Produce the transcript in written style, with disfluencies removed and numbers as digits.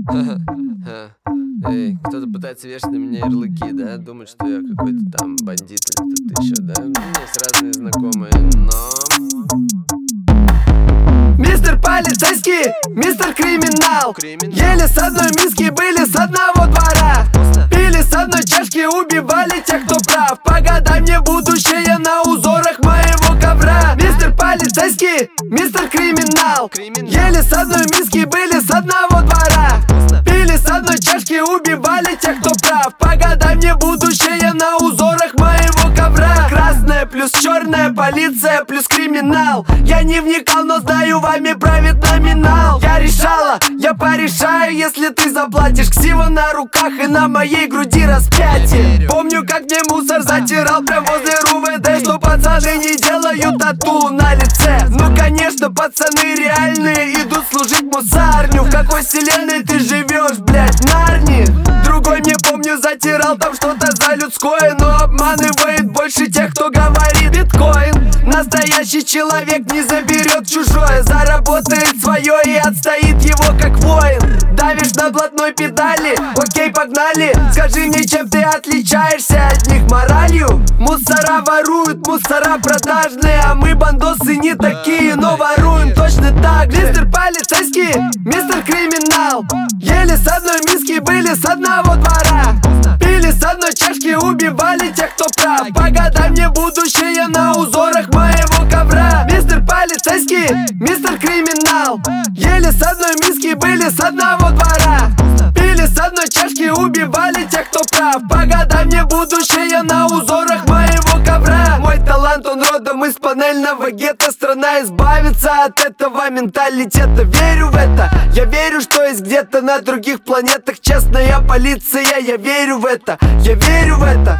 Эй, кто-то пытается вешать на меня ярлыки, да? Думает, что я какой-то там бандит или кто-то еще, да? У меня есть разные знакомые, но... Мистер полицейский, мистер криминал. Ели с одной миски, были с одного двора. Пили с одной чашки, убивали тех, кто прав. Погадай мне будущее на узорах моего ковра. Мистер полицейский, мистер криминал. Ели с одной миски, были с одного двора. Пили с одной чашки, убивали тех, кто прав. Погадай мне будущее на узорах моего ковра. Красная плюс черная, полиция плюс криминал. Я не вникал, но знаю, вами правит номинал. Я решала, я порешаю, если ты заплатишь. Ксива на руках и на моей груди распятие. Помню, как мне мусор затирал прям возле РУВД, что пацаны не делают тату на лице. Ну конечно, пацаны реальные идут служить мусарню. В какой вселенной ты живешь, блять, Нарни? Другой, не помню, затирал там что-то за людское, но обманывает больше тех, кто говорит биткоин. Настоящий человек не заберет чужое, заработает свое и отстоит его как воин. Давишь на блатной педали, окей, погнали. Скажи мне, чем ты отличаешься от них моралью? Мусора воруют, мусора продажные, а мы бандосы не такие, но воруем точно так же. Мистер полицейский, мистер криминал. Ели с одной миски, были с одного двора. Пили с одной чашки, убивали тех, кто прав. Погадай мне будущее на узорах моего ковра. Мистер полицейский, мистер криминал. Ели с одной миски, были с одного двора. Пили с одной чашки, убивали тех, кто прав. Погадай мне будущее на узорах моего ковра. Мой талант, он родом из панельного гетто. Страна избавится от этого менталитета. Верю в это, я верю, что есть где-то на других планетах честная полиция. Я верю в это, я верю в это.